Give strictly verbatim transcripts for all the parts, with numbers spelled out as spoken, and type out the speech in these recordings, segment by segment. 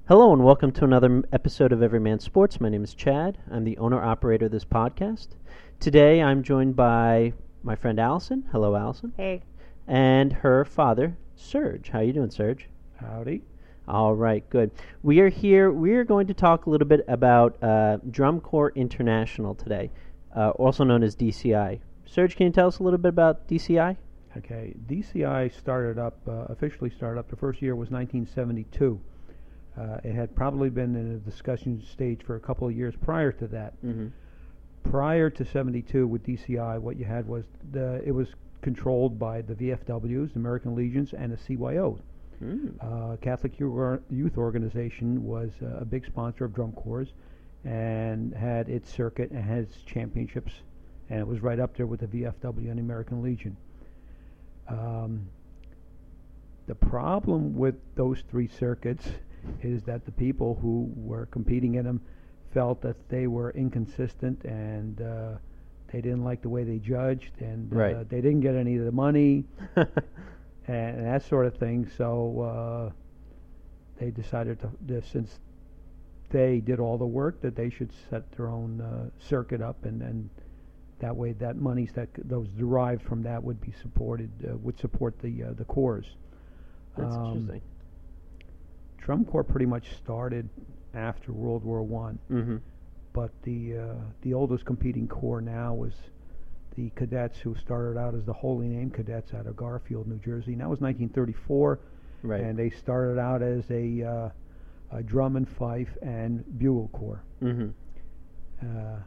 Hello and welcome to another m- episode of Everyman Sports. My name is Chad. I'm the owner-operator of this podcast. Today I'm joined by my friend Allison. Hello, Allison. Hey. And her father, Serge. How you doing, Serge? Howdy. All right, good. We are here. We are going to talk a little bit about uh, Drum Corps International today, uh, also known as D C I. Serge, can you tell us a little bit about D C I? Okay, D C I started up, uh, officially started up, the first year was nineteen seventy-two. Uh, it had probably been in a discussion stage for a couple of years prior to that. Mm-hmm. Prior to seventy-two with D C I, what you had was, the it was controlled by the V F Ws, the American Legions, and the C Y Os. Mm. Uh, Catholic Youth Youth Organization was uh, a big sponsor of drum corps and had its circuit and had its championships, and it was right up there with the V F W and the American Legion. Um, the problem with those three circuits is that the people who were competing in them felt that they were inconsistent and uh, they didn't like the way they judged, and uh, Right. they didn't get any of the money and that sort of thing. So uh, they decided to, to, since they did all the work, that they should set their own uh, circuit up, and, and that way that monies that c- those derived from that would be supported, uh, would support the uh, the corps. That's Um, interesting. Drum Corps pretty much started after World War One, Mm-hmm. but the uh, the oldest competing corps now was the cadets, who started out as the Holy Name Cadets out of Garfield, New Jersey. And that was nineteen thirty-four, Right. and they started out as a, uh, a drum and fife and bugle corps. Mm-hmm. Uh,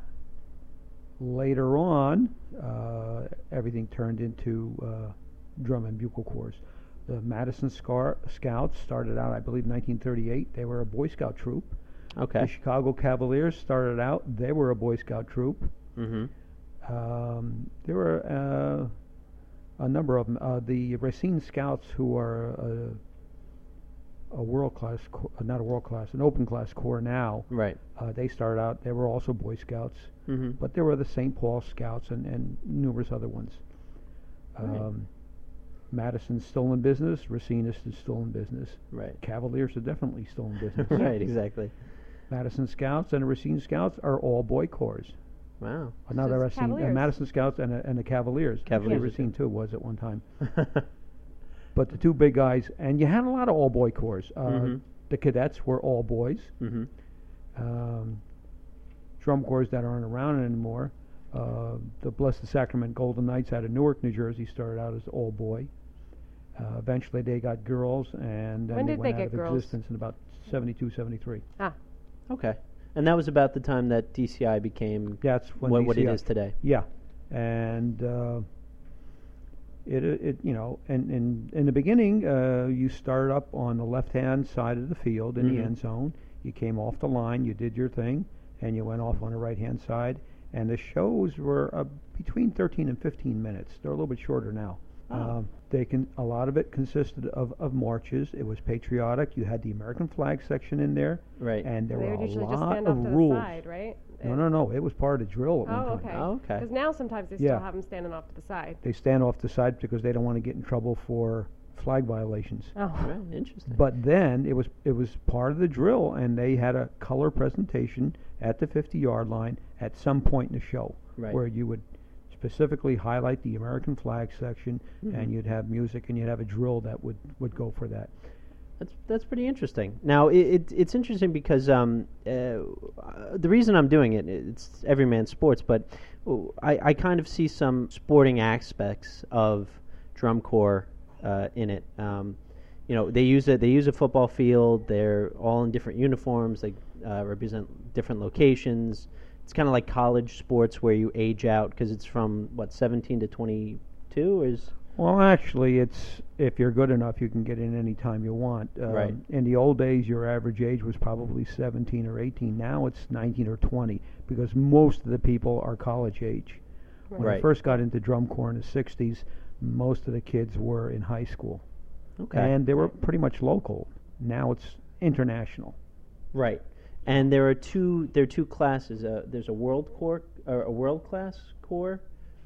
later on, uh, everything turned into uh, drum and bugle corps. The Madison Scar- Scouts started out, I believe, nineteen thirty-eight. They were a Boy Scout troop. Okay. The Chicago Cavaliers started out. They were a Boy Scout troop. Mm-hmm. Um, there were uh, a number of them. Uh, the Racine Scouts, who are a, a world-class, co- uh, not a world-class, an open-class corps now, Right. uh, they started out, they were also Boy Scouts. Mm-hmm. But there were the Saint Paul Scouts and, and numerous other ones. Right. Um, Madison's still in business. Racine is still in business. Right. Cavaliers are definitely still in business. Right. Exactly. Madison Scouts and the Racine Scouts are all boy corps. Wow. Another So Racine, it's uh, Cavaliers. Madison Scouts and, uh, and the Cavaliers. Cavaliers Actually, are Racine too was at one time. But the two big guys, and you had a lot of all boy corps. Uh, Mhm. The cadets were all boys. Mm-hmm. Um, drum corps that aren't around anymore. Uh, the Blessed Sacrament Golden Knights out of Newark, New Jersey, started out as all boy. Uh, eventually, they got girls, and then When they did went they out get of girls? existence in about seventy-two, seventy-three. Ah, Okay. And that was about the time that D C I became That's when what, what it D C I is today. Yeah, and uh, it, it it you know, and, and in the beginning, uh, you started up on the left-hand side of the field in Mhm. the end zone. You came off the line, you did your thing, and you went off on the right-hand side. And the shows were uh, between thirteen and fifteen minutes. They're a little bit shorter now. Oh. Um, they can a lot of it consisted of, of marches. It was patriotic. You had the American flag section in there, Right. and there they were would a usually just lot stand of off to rules. the side, right? No, It- no, no. It was part of the drill at Oh, one time. okay. Oh, okay. Because now sometimes they Yeah. still have them standing off to the side. They stand off the side because they don't want to get in trouble for flag violations. Oh. Right. Interesting. But then it was it was part of the drill, and they had a color presentation at the fifty-yard line at some point in the show, Right. where you would specifically highlight the American flag section, Mhm. and you'd have music, and you'd have a drill that would, would go for that. That's that's pretty interesting. Now it, it it's interesting because um uh, uh, the reason I'm doing it, it's everyman sports, but oh, I, I kind of see some sporting aspects of drum corps uh, in it. Um, you know, they use a they use a football field. They're all in different uniforms. They uh, represent different locations. It's kind of like college sports where you age out because it's from what seventeen to twenty-two, or is Well, actually, it's if you're good enough, you can get in any time you want. Um, Right. In the old days, your average age was probably seventeen or eighteen. Now it's nineteen or twenty because most of the people are college age. When Right. I first got into drum corps in the sixties, most of the kids were in high school, okay. and they were pretty much local. Now it's international. Right, and there are two there are two classes. Uh, there's a world corps or a world class corps,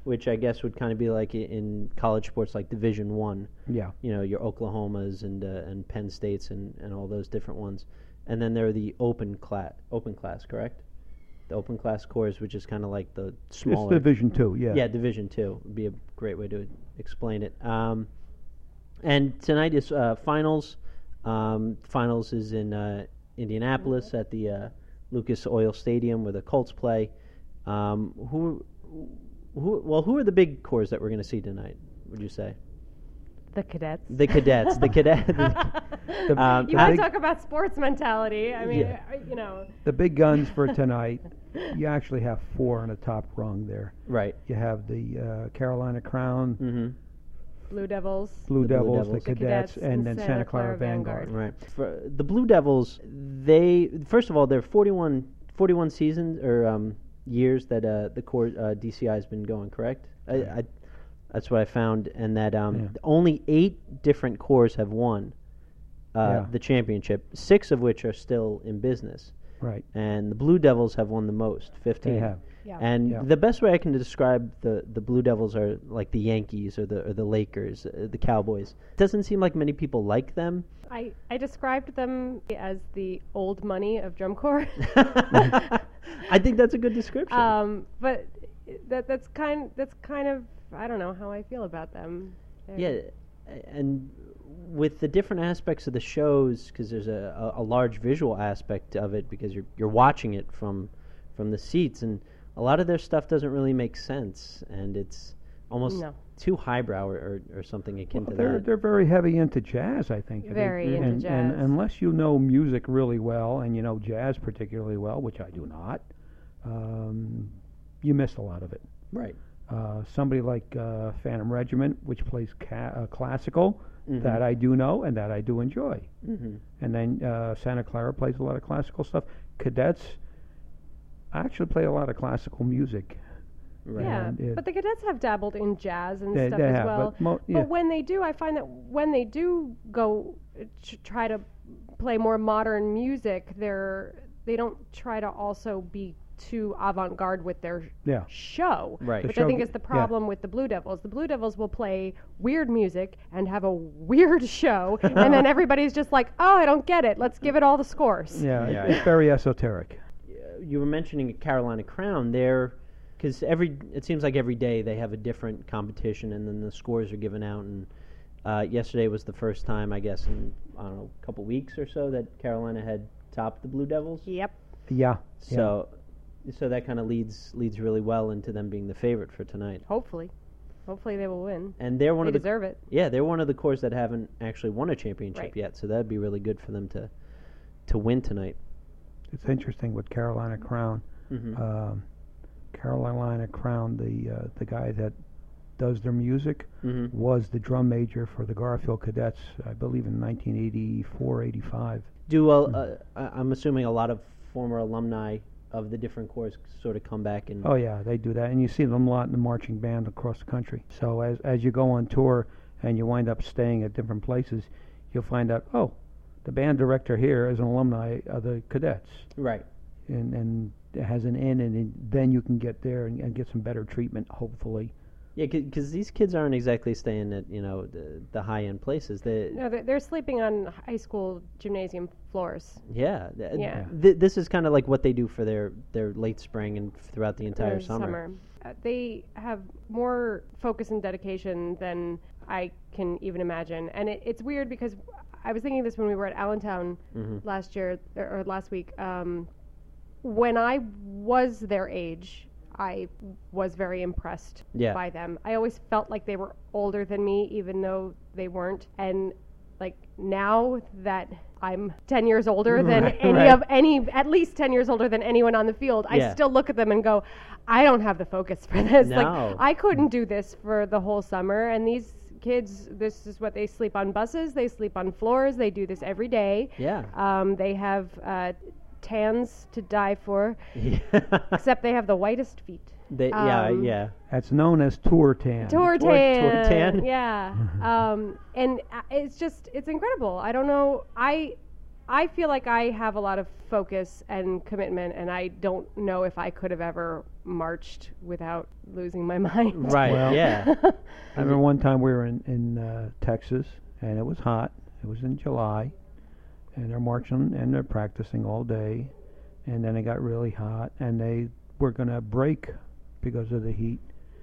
which I guess would kind of be like i- in college sports, like Division One. Yeah. You know, your Oklahomas and uh, and Penn States and, and all those different ones. And then there are the open class, open class, correct? The open class cores, which is kind of like the It's smaller. Division Two. Yeah. Yeah, Division Two would be a great way to explain it. Um, and tonight is uh, finals. Um, finals is in uh, Indianapolis at the uh, Lucas Oil Stadium where the Colts play. Um, who, who? Well, who are the big cores that we're going to see tonight? Would you say The cadets. the cadets? The cadet. The- um, you the want big- to talk about sports mentality? I mean, Yeah. uh, you know. The big guns for tonight. You actually have four on the top rung there. right. You have the uh, Carolina Crown, Mm-hmm. Blue Devils. Blue The Blue Devils, Devils. the The Cadets, Cadets, and and then Santa Santa Clara, Clara Vanguard. Vanguard. Right. For the Blue Devils, they first of all they're forty-one, forty-one seasons or um, years that uh, the core uh, D C I has been going. Correct. I, I, that's what I found, and that um, Yeah. only eight different cores have won uh, Yeah. the championship. Six of which are still in business, Right. and the Blue Devils have won the most, fifteen. They have. Yeah. And Yeah. the best way I can describe the, the Blue Devils are like the Yankees or the or the Lakers, uh, the Cowboys. It doesn't seem like many people like them. I, I described them as the old money of drum corps. I think that's a good description. um, but that that's kind that's kind of I don't know how I feel about them. They're- yeah, a- and with the different aspects of the shows, because there's a, a, a large visual aspect of it, because you're you're watching it from from the seats, and a lot of their stuff doesn't really make sense, and it's almost No. too highbrow or, or, or something akin Well, to they're that. they're very heavy into jazz, I think. I mean, Very into and, And jazz. unless you know music really well and you know jazz particularly well, which I do not, um, you miss a lot of it. Right. Uh, somebody like uh, Phantom Regiment, which plays ca- uh, classical, Mhm. that I do know and that I do enjoy. Mm-hmm. And then uh, Santa Clara plays a lot of classical stuff. Cadets actually play a lot of classical music. Right. Yeah, And it- but the cadets have dabbled in jazz and They- stuff they as have, well. but mo- yeah. But when they do, I find that when they do go uh, ch- try to play more modern music, they're they don't try to also be too avant-garde with their Yeah. show, Right. The which I show think g- is the yeah. problem with the Blue Devils. The Blue Devils will play weird music and have a weird show, and then everybody's just like, "Oh, I don't get it. Let's give it all the scores." Yeah, Yeah. it's very esoteric. You were mentioning Carolina Crown there, because every it seems like every day they have a different competition, and then the scores are given out. And uh, yesterday was the first time, I guess, in I don't know, a couple weeks or so that Carolina had topped the Blue Devils. Yep. Yeah. So, so that kind of leads leads really well into them being the favorite for tonight. Hopefully, hopefully they will win. And they're one They of the deserve it. yeah they're one of the cores that haven't actually won a championship Right. yet. So that'd be really good for them to to win tonight. It's interesting with Carolina Crown. Mm-hmm. Um, Carolina Crown, the uh, the guy that does their music, mm-hmm. was the drum major for the Garfield Cadets, I believe, in nineteen eighty-four, eighty-five. Do uh, uh, I- I'm assuming a lot of former alumni of the different corps sort of come back and Oh yeah, they do that, and you see them a lot in the marching band across the country. So as as you go on tour and you wind up staying at different places, you'll find out, oh, the band director here is an alumni of the Cadets, right. and and it has an in, and then you can get there and, and get some better treatment, hopefully. Yeah, because these kids aren't exactly staying at you know the, the high end places. They No, they're, they're sleeping on high school gymnasium floors. yeah, th- Yeah. th- this is kind of like what they do for their their late spring and throughout the entire or summer. Uh, they have more focus and dedication than I can even imagine. And it, it's weird because I was thinking this when we were at Allentown Mhm. last year or, or last week. Um, when I was their age, I was very impressed Yeah. by them. I always felt like they were older than me, even though they weren't. And like now that I'm ten years older than Right, any right. of any, at least ten years older than anyone on the field, I Yeah. still look at them and go, I don't have the focus for this. No. Like I couldn't do this for the whole summer. And these kids, this is what they sleep on buses, they sleep on floors, they do this every day. Yeah. Um, they have uh, tans to die for, Yeah. except they have the whitest feet. They, yeah, um, yeah. That's known as tour tan. Tour Tour- tan. tour tan. Yeah. um, and uh, it's just, it's incredible. I don't know. I I feel like I have a lot of focus and commitment, and I don't know if I could have ever marched without losing my mind. Right. Well, yeah. I remember one time we were in, in uh, Texas, and it was hot. It was in July, and they're marching and they're practicing all day, and then it got really hot, and they were going to break because of the heat,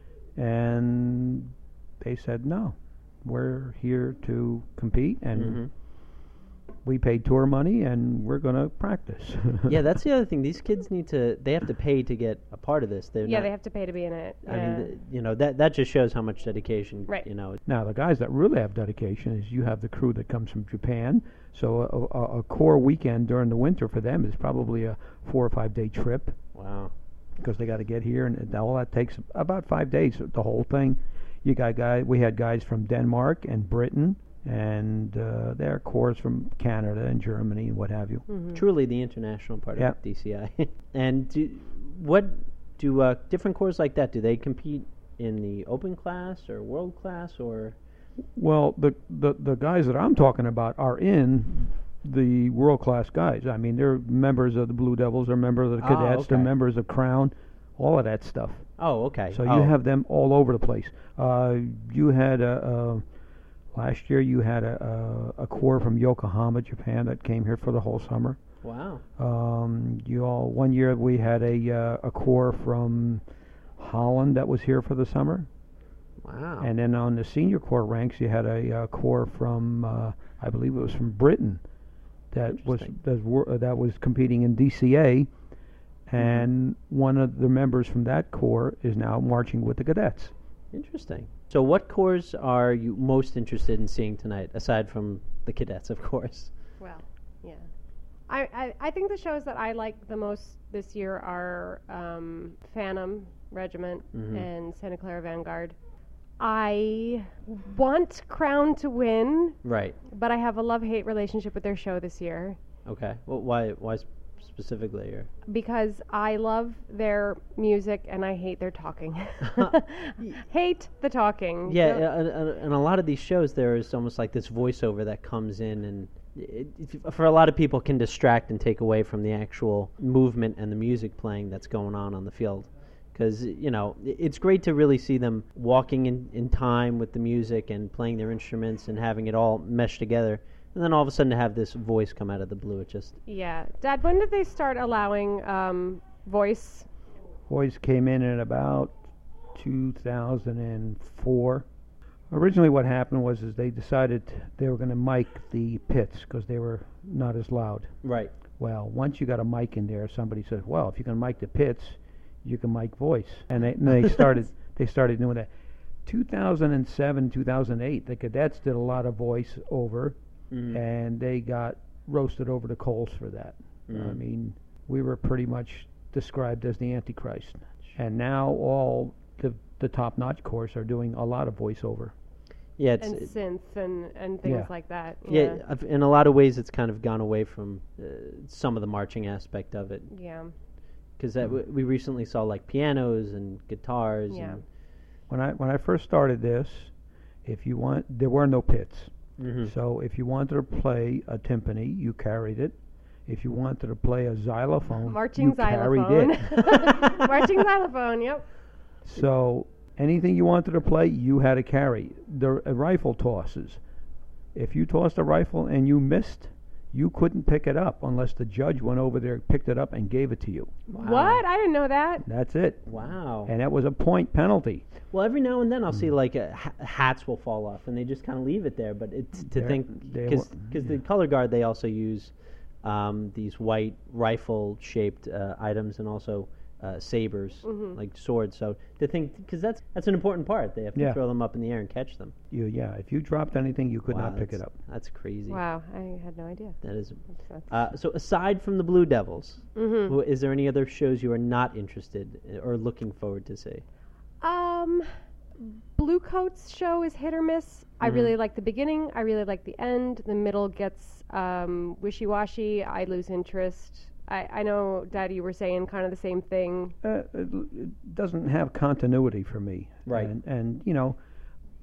and they said, no, we're here to compete, and Mhm. we paid tour money, and we're going to practice. Yeah, that's the other thing. These kids need to. They have to pay to get a part of this. They're Yeah, not, they have to pay to be in it. I yeah. mean, th- you know, that that just shows how much dedication. Right. You know. Now, the guys that really have dedication is you have the crew that comes from Japan. So a, a, a core weekend during the winter for them is probably a four or five day trip Wow. because they got to get here, and it- all that takes about five days. The whole thing. You got guys. We had guys from Denmark and Britain, and uh, there are cores from Canada and Germany and what have you. Mhm. Truly the international part Yeah. of D C I. And do, what do uh, different corps like that? Do they compete in the open class or world class or? Well, the, the the guys that I'm talking about are in the world class guys. I mean, they're members of the Blue Devils, they're members of the Oh, Cadets, they're okay. members of Crown, all of that stuff. Oh, okay. So oh. you have them all over the place. Uh, you had a, a last year you had a, a a corps from Yokohama, Japan, that came here for the whole summer. Wow. Um, you all one year we had a uh, a corps from Holland that was here for the summer. Wow. And then on the senior corps ranks, you had a uh, corps from, uh, I believe it was from Britain, that was Interesting. that, wor- uh, that was competing in D C A, and one of the members from that corps is now marching with the cadets. Interesting. So, what corps are you most interested in seeing tonight, aside from the cadets, of course? Well, yeah. I, I, I think the shows that I like the most this year are um, Phantom Regiment Mhm. and Santa Clara Vanguard. I want Crown to win, Right. but I have a love-hate relationship with their show this year Okay. Well, why? Why sp- specifically? Or? because I love their music and I hate their talking. Hate the talking. Yeah, Don't- uh, uh, and a lot of these shows, there is almost like this voiceover that comes in, and it, it, for a lot of people, can distract and take away from the actual movement and the music playing that's going on on the field. Because you know, i- it's great to really see them walking in, in time with the music and playing their instruments and having it all mesh together, and then all of a sudden to have this voice come out of the blue. It just Yeah. Dad, when did they start allowing um, voice? Boys came in at about two thousand four. Originally, what happened was is they decided they were going to mic the pits because they were not as loud. right. Well, once you got a mic in there, somebody said, "Well, if you can mic the pits, you can mic voice," and they, and they started they started doing that. two thousand seven, two thousand eight, the cadets did a lot of voice over, Mhm. and they got roasted over the coals for that. I Mhm. mean, we were pretty much described as the Antichrist, and now all the the top-notch corps are doing a lot of voiceover. Yeah, it's And it- synths and, and things Yeah. like that. yeah. I've- In a lot of ways, it's kind of gone away from uh, some of the marching aspect of it. Yeah. Because w- we recently saw like pianos and guitars. Yeah. And, When I when I first started this, if you want, there were no pits. Mhm. So if you wanted to play a timpani, you carried it. If you wanted to play a xylophone, Marching you carried xylophone. it. Marching xylophone, yep. So anything you wanted to play, you had to carry. The uh, rifle tosses. If you tossed a rifle and you missed, you couldn't pick it up unless the judge went over there, picked it up, and gave it to you. What? I didn't know that. That's it. Wow. And that was a point penalty. Well, every now and then I'll see Mm. like uh, ha- hats will fall off, and they just kind of leave it there. But it's to They're- think they because wa- the color guard, they also use um, these white rifle shaped uh, items and also uh, sabers Mhm. like swords. So to think because that's that's an important part. They have to Yeah. throw them up in the air and catch them. You, yeah, if you dropped anything, you could Wow, not pick it that's- up. That's crazy. Wow, I had no idea. That is. That's, that's Uh, so aside from the Blue Devils, Mhm. who- is there any other shows you are not interested i- or looking forward to see? Um, Blue Coats show is hit or miss. I Mhm. really like the beginning. I really like the end. The middle gets um, wishy-washy. I lose interest. I, I know, Daddy, you were saying kind of the same thing. Uh, it, it doesn't have continuity for me. Right. And, and you know,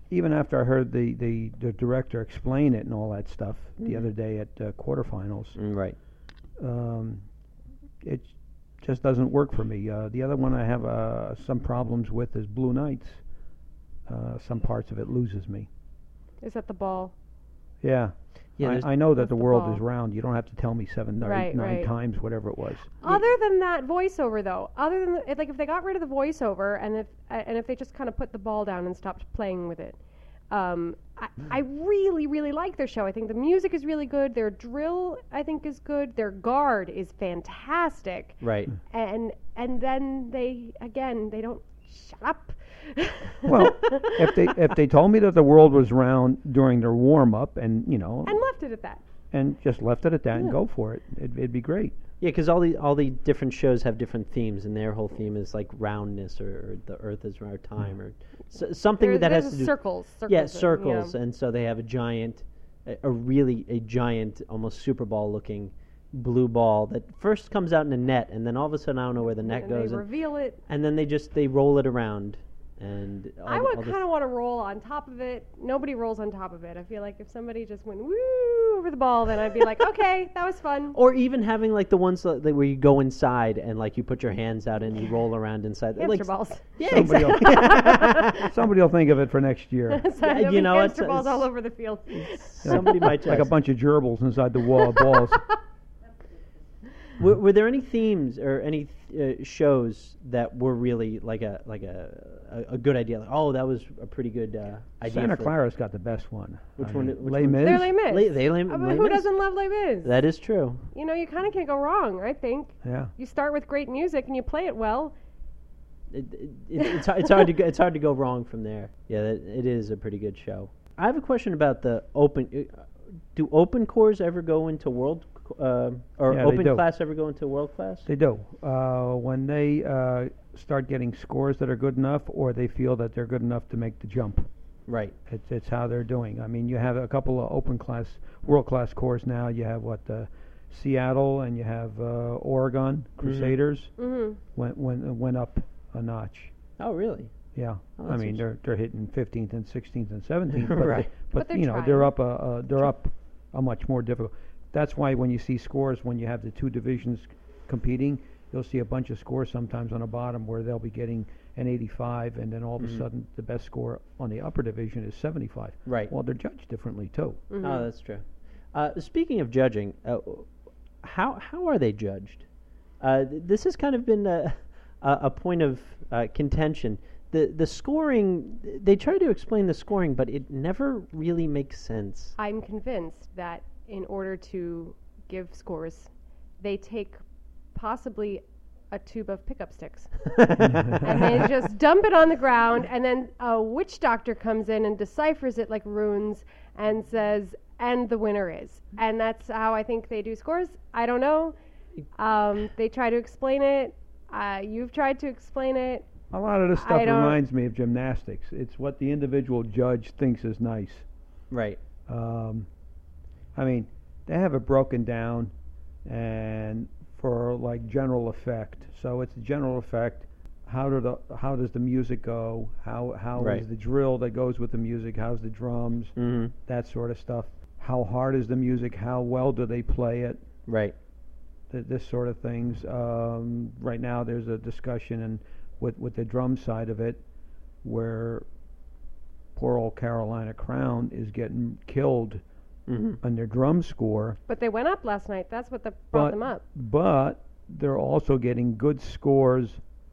even after I heard the, the, the director explain it and all that stuff Mm-hmm. the other day at uh, quarterfinals, Mm, right. um, it just doesn't work for me. Uh, the other one I have uh, some problems with is Blue Knights. Uh, some parts of it loses me. Is that the ball? Yeah. Yeah, there's- I, I know that That's the the world ball. is round. You don't have to tell me seven or Right, eight, nine right. times, whatever it was. Other than that voiceover, though, other than the, it- like if they got rid of the voiceover and if uh, and if they just kind of put the ball down and stopped playing with it, um, I, I really really like their show. I think the music is really good. Their drill, I think, is good. Their guard is fantastic. Right. And and then they again they don't shut up. Well, if they if they told me that the world was round during their warm up, and you know, and left it at that. and just left it at that and Yeah. go for it, it'd, it'd be great. Yeah, because all the all the different shows have different themes, and their whole theme is like roundness, or, or the Earth is our time, or s- something There- that has there's to do. circles, circles. Yeah, and- circles, and so they have a giant, a, a really a giant, almost Super Bowl looking blue ball that first comes out in a net, and then all of a sudden I don't know where the net and goes, they and, reveal it. and then they just they roll it around, and all I the- would all this- kind of want to roll on top of it. Nobody rolls on top of it. I feel like if somebody just went woo over the ball, then I'd be like, okay, that was fun. Or even having like the ones that, that where you go inside and like you put your hands out and you roll around inside. Hamster like, balls. Yeah, Somebody exactly. Somebody will think of it for next year. So Yeah, there'll you be know, hamster it's- balls all it's- over the field. Somebody might Like a just. bunch of gerbils inside the wall balls. Were, were there any themes or any uh, shows that were really like a like a a, a good idea? Like, oh, that was a pretty good uh, idea. Santa for- Clara's got the best one. Which I one- mean, which Les one? Mis? They're Les Mis. Les- they Les- I mean, Les who Mis? doesn't love Les Mis? That is true. You know, you kind of can't go wrong, I think. Yeah. You start with great music and you play it well. It, it, it, it's hard, it's hard to go, it's hard to go wrong from there. Yeah, that, it is a pretty good show. I have a question about the open. Uh, do open cores ever go into world uh, or Yeah, they open do. class ever go into world class? They do. Uh, when they uh, start getting scores that are good enough, or they feel that they're good enough to make the jump. Right. It's, it's how they're doing. I mean, you have a couple of open class, world class cores now. You have what, uh, Seattle, and you have uh, Oregon Crusaders. Mm-hmm. Went went went up a notch. Oh, really? Yeah, Oh, I that's mean they're they're hitting fifteenth and sixteenth and seventeenth, but, Right. they, but, But they're you know trying. they're up a, a they're up a much more difficult. That's why when you see scores, when you have the two divisions competing, you'll see a bunch of scores sometimes on the bottom where they'll be getting an eighty-five, and then all of Mhm. a sudden the best score on the upper division is seventy-five. Right. Well, they're judged differently too. Mm-hmm. Oh, that's true. Uh, speaking of judging, uh, how how are they judged? Uh, th- this has kind of been a, a, a point of uh, contention. The the scoring, they try to explain the scoring, but it never really makes sense. I'm convinced that in order to give scores, they take possibly a tube of pickup sticks and they just dump it on the ground, and then a witch doctor comes in and deciphers it like runes and says, and the winner is. And that's how I think they do scores. I don't know. Um, they try to explain it. Uh, you've tried to explain it. A lot of this I stuff don't- reminds me of gymnastics. It's what the individual judge thinks is nice. Right. Um, I mean, they have it broken down, and for like general effect. So it's a general effect. How do the how does the music go? How how is Right. the drill that goes with the music? How's the drums? Mm-hmm. That sort of stuff. How hard is the music? How well do they play it? Right. Th- this sort of things. Um, right now, there's a discussion and with with the drum side of it, where poor old Carolina Crown is getting killed Mm-hmm. on their drum score, But they went up last night. That's what the, brought but them up. but they're also getting good scores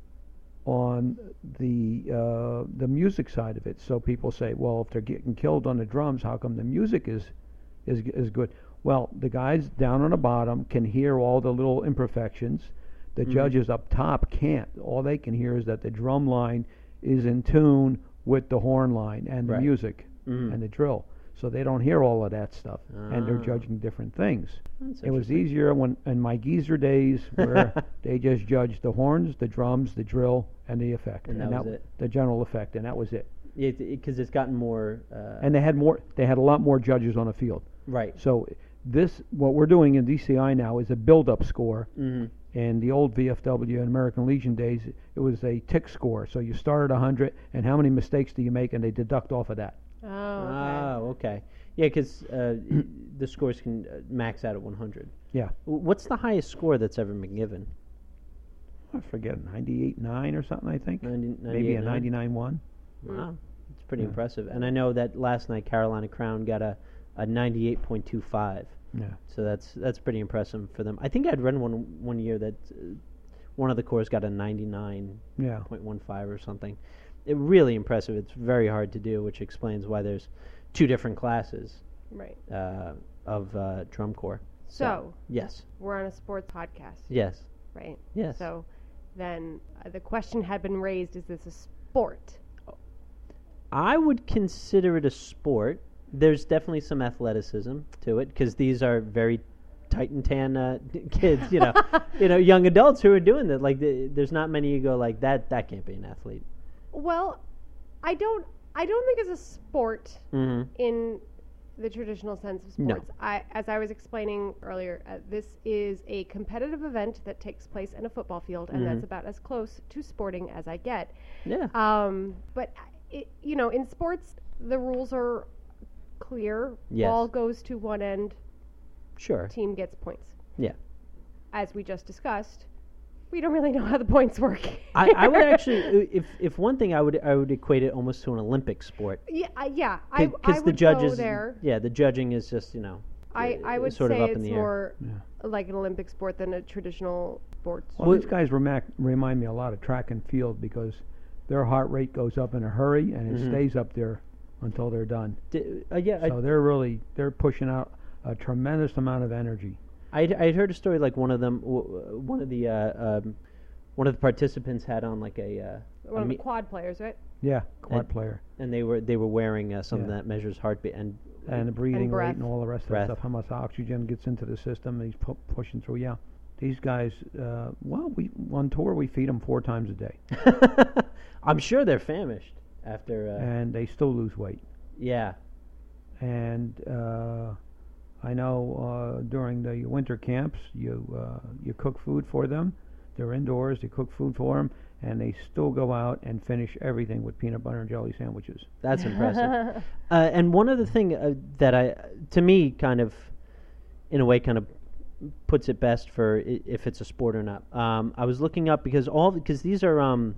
on the uh, the music side of it. So people say, well, if they're getting killed on the drums, how come the music is is is good? Well, the guys down on the bottom can hear all the little imperfections. The Mhm. judges up top can't. All they can hear is that the drum line is in tune with the horn line and the Right. music Mm-hmm. and the drill. So they don't hear all of that stuff, and they're Ah. judging different things. That's It was interesting. easier when in my geezer days where they just judged the horns, the drums, the drill, and the effect, And that was it. the general effect, and that was it. Yeah, because it's gotten more. Uh, And they had more. They had a lot more judges on the field. right. So this, what we're doing in D C I now, is a build-up score. Mm-hmm. In the old V F W and American Legion days, it was a tick score. So you start at one hundred, and how many mistakes do you make, and they deduct off of that. Oh, okay. Oh, okay. Yeah, because uh, the scores can uh, max out at one hundred. Yeah. W- What's the highest score that's ever been given? I forget, ninety-eight nine or something, I think. ninety, Maybe a ninety-eight nine? ninety-nine one. Wow, it's pretty Yeah. impressive. And I know that last night Carolina Crown got a, a ninety-eight point two five. Yeah. So that's that's pretty impressive for them. I think I'd read one one year that uh, one of the cores got a ninety-nine Yeah. point one five or something. It really impressive. It's very hard to do, which explains why there's two different classes Right. uh, of uh, drum corps. So, yes, we're on a sports podcast, yes, right? yes. So then uh, the question had been raised, is this a sport? I would consider it a sport. There's definitely some athleticism to it because these are very tight and tan uh, kids, you know, you know, young adults who are doing that. Like, the, there's not many you go like that. That can't be an athlete. Well, I don't I don't think it's a sport Mm-hmm. in the traditional sense of No. sports. I, as I was explaining earlier, uh, this is a competitive event that takes place in a football field, and Mhm. that's about as close to sporting as I get. Yeah. Um, but it, you know, in sports, the rules are clear. Yes. Ball goes to one end, Sure. team gets points. Yeah. As we just discussed, we don't really know how the points work. I, I would actually, if if one thing, I would I would equate it almost to an Olympic sport. Yeah, I, yeah. I, I Because would the judges, go there. yeah, the judging is just you know, I, uh, I would sort say of up it's in the air. more Yeah. like an Olympic sport than a traditional sports. Well, Well- these guys remac- remind me a lot of track and field because their heart rate goes up in a hurry and it Mhm. stays up there until they're done. D- uh, yeah, I, So they're really they're pushing out a tremendous amount of energy. I'd, I'd heard a story like one of them, w- w- one of the uh, um, one of the participants had on like a, uh, One a of the me- quad players, right? Yeah, quad And- player and they were they were wearing uh, something Yeah. that measures heartbeat and and the breathing rate breath. and all the rest Breath. of that stuff. How much oxygen gets into the system? And he's pu- pushing through. Yeah, these guys. Uh, well, we on tour we feed them four times a day, I'm sure they're famished after. Uh, and they still lose weight. yeah, And uh, I know uh, during the winter camps, you uh, you cook food for them. They're indoors. You cook food for them, and they still go out and finish everything with peanut butter and jelly sandwiches. that's impressive. Uh, and one other thing uh, that I, to me, kind of, in a way, kind of puts it best for I- if it's a sport or not. Um, I was looking up because all because these are um,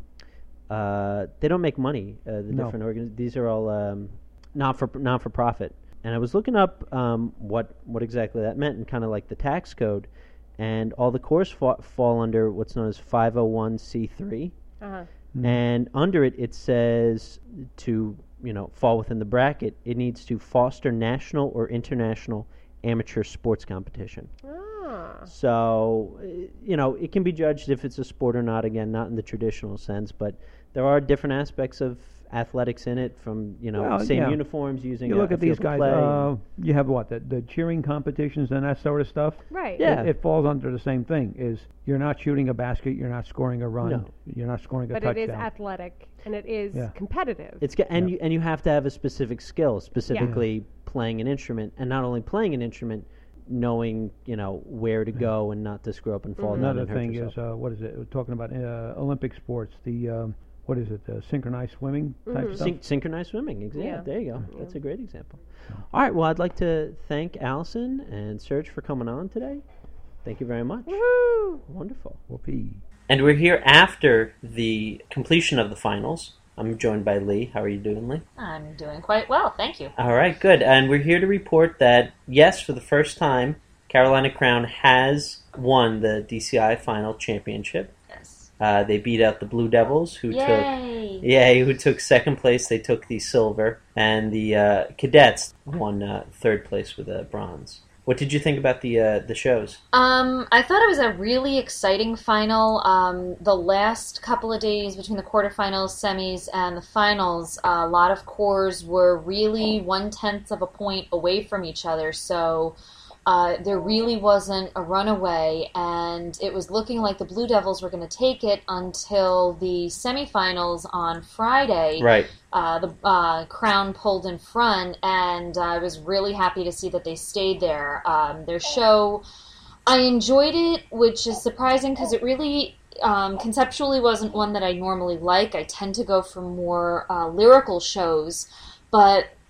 uh, they don't make money. Uh, the No. different organs. These are all um, not for not for profit. And I was looking up um, what what exactly that meant and kind of like the tax code, and all the corps fa- fall under what's known as five oh one c three. Uh-huh. And under it, it says to you know fall within the bracket, it needs to foster national or international amateur sports competition. Ah. So uh, you know it can be judged if it's a sport or not. Again, not in the traditional sense, but there are different aspects of athletics in it. From you know Well, same yeah. uniforms, using You a, look a at these field of guys. play. Uh, you have what the, the cheering competitions and that sort of stuff. Right. Yeah. It, it falls under the same thing. Is you're not shooting a basket, you're not scoring a run, No. you're not scoring a But touchdown. it is athletic and it is Yeah. competitive. It's ga- and Yeah. you and you have to have a specific skill, specifically playing an instrument, and not only playing an instrument, knowing you know where to go and not to screw up and fall down Another and hurt thing yourself. is uh, what is it? We're talking about uh, Olympic sports. The um, what is it? Uh, synchronized swimming type Mhm. stuff. Syn- synchronized swimming. Ex- yeah. Yeah. there you go. Yeah. That's a great example. All right. Well, I'd like to thank Allison and Serge for coming on today. Thank you very much. Woohoo! Wonderful. Whoopee. And we're here after the completion of the finals. I'm joined by Lee. How are you doing, Lee? I'm doing quite well, thank you. All right, good. And we're here to report that, yes, for the first time, Carolina Crown has won the D C I Final Championship. Yes. Uh, they beat out the Blue Devils, who took Yay! yeah, who took second place. They took the silver, and the uh, Cadets won uh, third place with a bronze. What did you think about the uh, the shows? Um, I thought it was a really exciting final. Um, the last couple of days between the quarterfinals, semis, and the finals, uh, a lot of corps were really one-tenth of a point away from each other, so uh, there really wasn't a runaway, and it was looking like the Blue Devils were going to take it until the semifinals on Friday. Right. Uh, the uh, Crown pulled in front, and I was really happy to see that they stayed there. Um, their show, I enjoyed it, which is surprising because it really um, conceptually wasn't one that I normally like. I tend to go for more uh, lyrical shows, but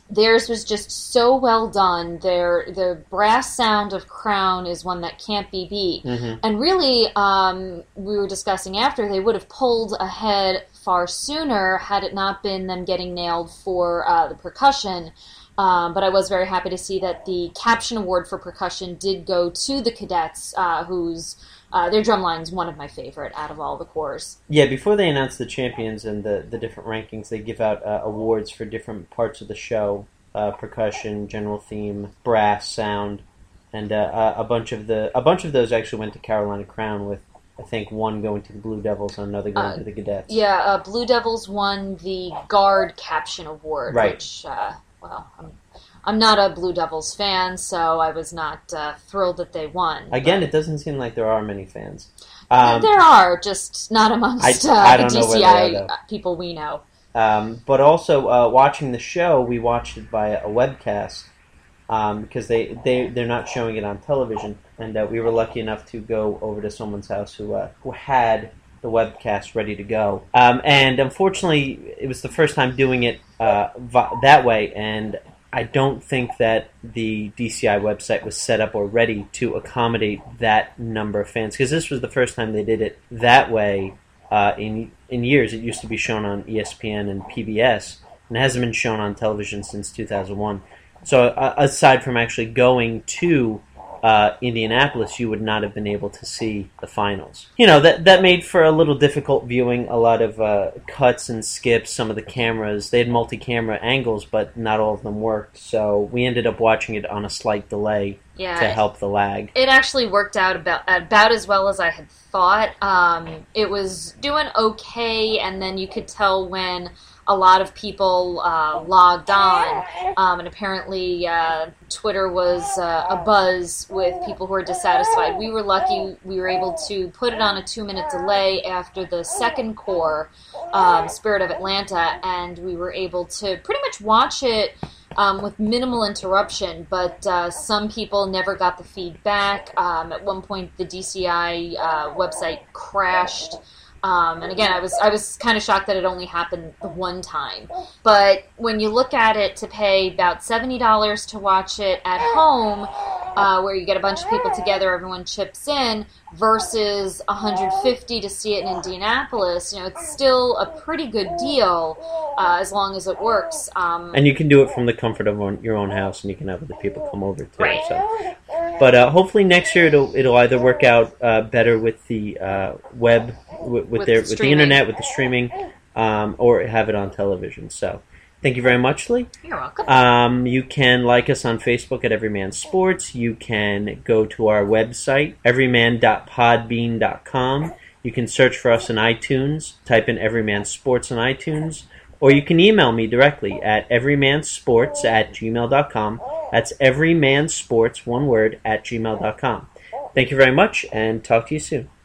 theirs was just so well done. Their the brass sound of Crown is one that can't be beat. Mm-hmm. And really, um, we were discussing after, they would have pulled ahead far sooner had it not been them getting nailed for uh, the percussion. Um, but I was very happy to see that the caption award for percussion did go to the cadets, uh, whose uh, their drumline is one of my favorite out of all the corps. Yeah, before they announce the champions and the, the different rankings, they give out uh, awards for different parts of the show: uh, percussion, general theme, brass, sound, and uh, a bunch of the a bunch of those actually went to Carolina Crown, with I think one going to the Blue Devils and another going uh, to the Cadets. Yeah, uh, Blue Devils won the Guard Caption Award, right. which, uh, well, I'm, I'm not a Blue Devils fan, so I was not uh, thrilled that they won. Again, but it doesn't seem like there are many fans. Um, there are, just not amongst I, I uh, don't the know D C where I they are, though. people we know. Um, but also, uh, watching the show, we watched it via a webcast, um, because they, they, they're not showing it on television. And uh, we were lucky enough to go over to someone's house who uh, who had the webcast ready to go. Um, and unfortunately, it was the first time doing it uh, v- that way, and I don't think that the D C I website was set up or ready to accommodate that number of fans, because this was the first time they did it that way uh, in in years. It used to be shown on E S P N and P B S, and it hasn't been shown on television since two thousand one. So uh, aside from actually going to Uh, Indianapolis, you would not have been able to see the finals. You know, that that made for a little difficult viewing, a lot of uh, cuts and skips, some of the cameras. They had multi-camera angles, but not all of them worked, so we ended up watching it on a slight delay yeah, to help the lag. It actually worked out about about as well as I had thought. Um, it was doing okay, and then you could tell when a lot of people uh, logged on, um, and apparently uh, Twitter was uh, abuzz with people who were dissatisfied. We were lucky we were able to put it on a two-minute delay after the second corps, um, Spirit of Atlanta, and we were able to pretty much watch it um, with minimal interruption, but uh, some people never got the feedback. Um, at one point, the D C I uh, website crashed. Um, and again, I was I was kind of shocked that it only happened the one time. But when you look at it, to pay about seventy dollars to watch it at home, uh, where you get a bunch of people together, everyone chips in, versus one hundred fifty dollars to see it in Indianapolis, you know, it's still a pretty good deal uh, as long as it works. Um, and you can do it from the comfort of on, your own house, and you can have other people come over too. Right. So. But uh, hopefully next year it'll it'll either work out uh, better with the uh, web, with, with, With their the with the internet, with the streaming, um, or have it on television. So thank you very much, Lee. You're welcome. Um, you can like us on Facebook at Everyman Sports. You can go to our website, everyman dot podbean dot com. You can search for us in iTunes, type in Everyman Sports in iTunes, or you can email me directly at everymansports at gmail dot com. That's everymansports, one word, at gmail dot com. Thank you very much, and talk to you soon.